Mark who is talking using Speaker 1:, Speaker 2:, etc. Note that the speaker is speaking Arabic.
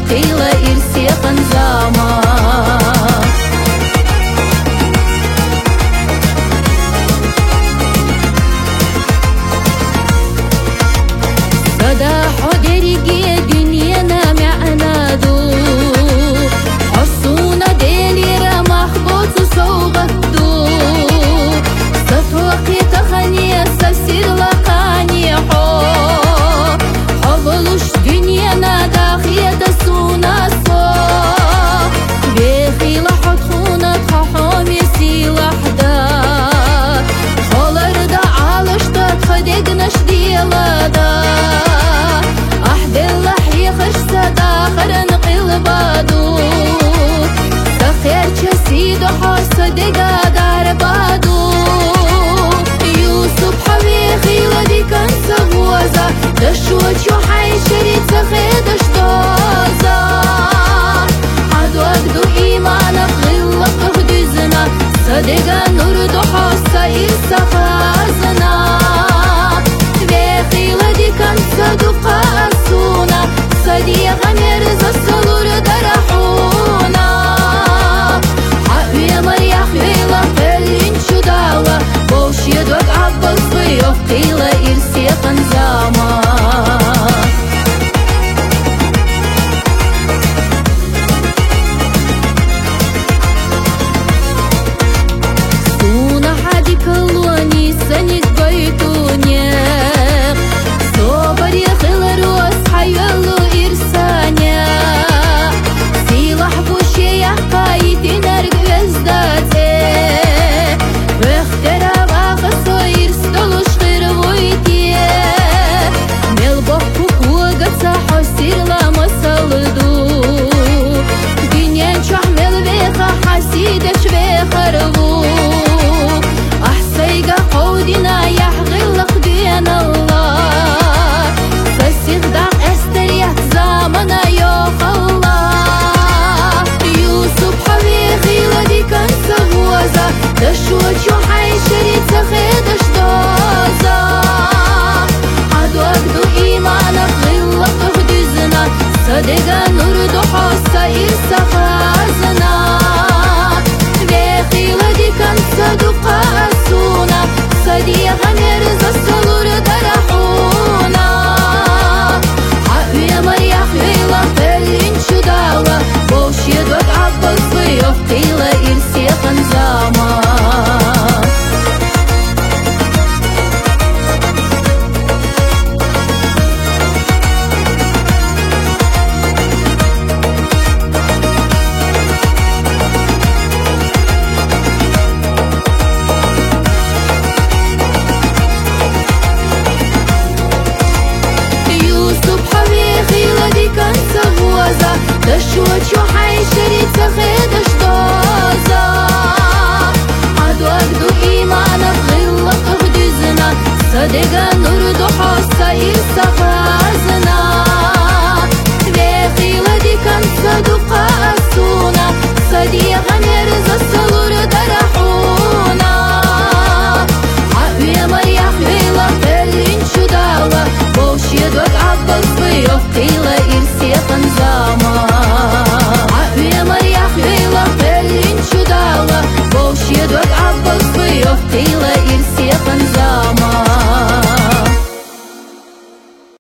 Speaker 1: yoktayla ir siekan zama. Sada hoderige dünyana ma'nadu Hasuna delira mahbutu soğuktu Satwaqi takhaniya sasir laqani ho Havulush dünyana dakhiyata suna so Bekhila hotkhuna tkhahami silahda Khalarda alashta tkhdegnash dilada صدقا دار بادو يوسف حبيخي ودي كان سبوزا دشوت يو حي شريت سخيد اشتوزا عدو اقدو ايمانا غلق تهدزنا صدقا نور دو حوصا إرسا خازنا بيخي ودي كان صدقا أسونا صديقا مرزا الصلور درحونا يدوك عباس ويوقتيلا إرسيقا زاما Суна хади колони саник байтунек Собари хилару асхайвелу ирсаня Силах бушея каитинер гвездате Вехтера دشوت يو حي شريت سخيد اشتوزا عدو اقدو ايمانا غلق تهدزنا صدقا نور دو حوصا إرسا خازنا بيخي ودي كان صدقا أسونا صديقا مرزا الصلور درحونا حقويا مريح ويلا فلين شداوة بوش يدوك عباس ويوقتيلا إرسيقا زاما دشوت